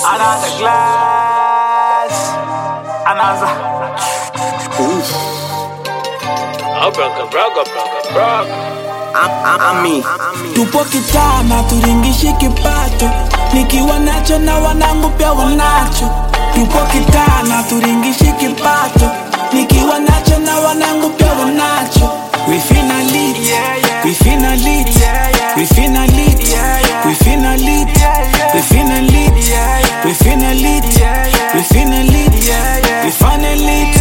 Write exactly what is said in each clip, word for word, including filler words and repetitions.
Another glass. Another. Oof. Oh, broke, broke, broke, broke. Ami. Tupo kitana turingishi kipato, nikiwa nacho na wanangu pia wanacho. Tupo kitana turingishi kipato, nikiwa nacho na wanangu pia wanacho. We finna lit, we finna lit, we finna lit, we finna lit, we finna lit, we finna lit, we finna lit, we finna lit.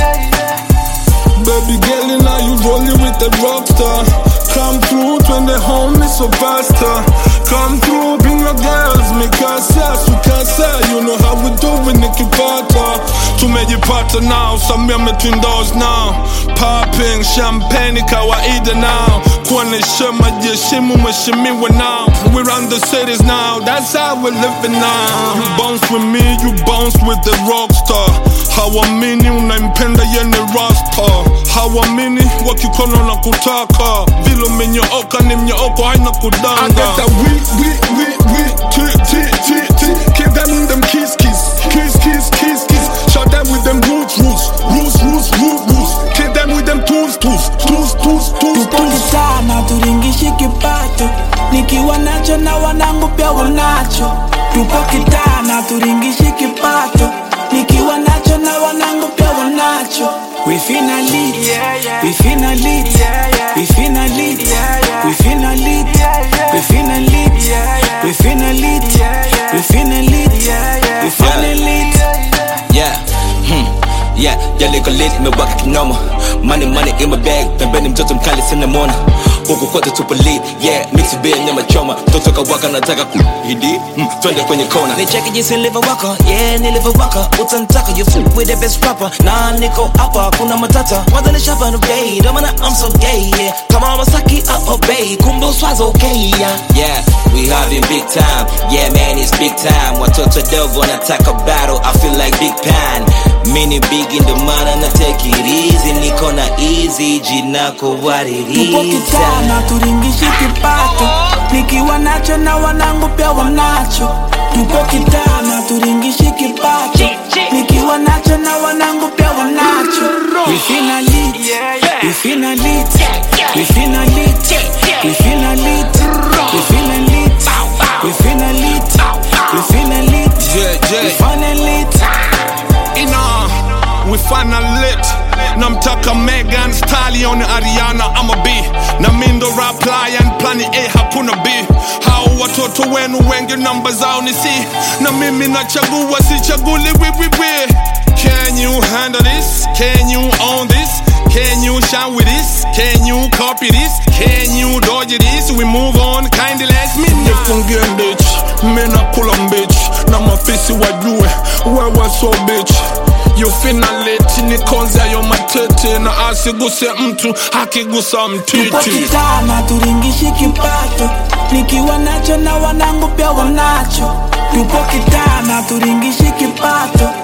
Baby girl, now you rolling with the rockstar. Come through when the home is so faster. Come through, bring your girls, make us yes, we can say. You know how we do with Nicky Potter. Tumejipata now, Samia between doors now. Popping champagne, kawaida now. Kwane shema jeshimu meshimiwe now. We run the cities now, that's how we're living now. You bounce with me, you bounce with the rockstar. Hawamini unaimpenda yene rasta. Hawamini wakikono na kutaka. Vilo menyooka ni mnyooko haina kudanga. I get that we, we, we, we, t, t, t, t. Keep them in them kiss, kiss, kiss, kiss, kiss, kiss. Shot them with them roots, roots, roots, roots, roots, roots. Keep them with them tools, tools, tools, tools, tools, Tupo kitana turingishi kipato, nikiwa nacho na wanangu pia wanacho. Tupo kitana turingishi kipato, nikiwa nacho na wanangu pia wanacho. We finna lit, we finna lit, we finna lit, we finna lit, we finna lit, we finna lit, we finna lit, we finna lit. Yeah, hmm. Yeah, yeah, niko lit, mewaka kinoma. Money, money in my bag, pembeni mtoto mkali sina mona. Huku kote tupo lit, yeah, mixi beer nyama choma. Totoka waka nataka kuhidi, mm, twende kwenye kona. Nicheki jinsi nilivyo waka, yeah, nilivyo waka. Utantaka, you fuck with the best rapper. Nah, niko hapa, kuna matata. Mwanza ni shapa no gay, ndo maana I'm so gay, yeah. Kama Masaki up obey, kumbe uswazi okay, yeah. Yeah, we having big time, yeah man, it's big time. Watoto dogo wanataka battle, I feel like Big Pan. Mini big in the mana na take it easy. Niko na easy, jinako what it is. Tupo kitana turingishi kipato, nikiwa nacho na wanangu pia wanacho. Tupo kitana turingishi kipato, nikiwa nacho na wanangu pia wanacho. We finna lit, we finna lit, we finna lit, we finna lit, we finna lit, we finna lit, we finna lit, Yeah, yeah. we finna lit. Ina, we finna lit. Namtaka Megan, Stallion, Ariana, I'ma be. Na mindo rap lion, plani A hakuna B. Hao watoto wenu wengi namba zao ni C. Na mimi nachagua sichaguli we we we. Can you handle this? Can you own this? Can you shine with this? Can you copy this? Can you dodge this? We move on, kindly let's me nifungie bitch. Mena kula bitch. Na mafisi wajue, wewe so bitch. You finna lit, ni konza yo matete. Na asiguse mtu, hakigusa mtiti. Tupo kitana turingishi kipato, nikiwa nacho na wanangu pia wanacho. Tupo kitana turingishi kipato,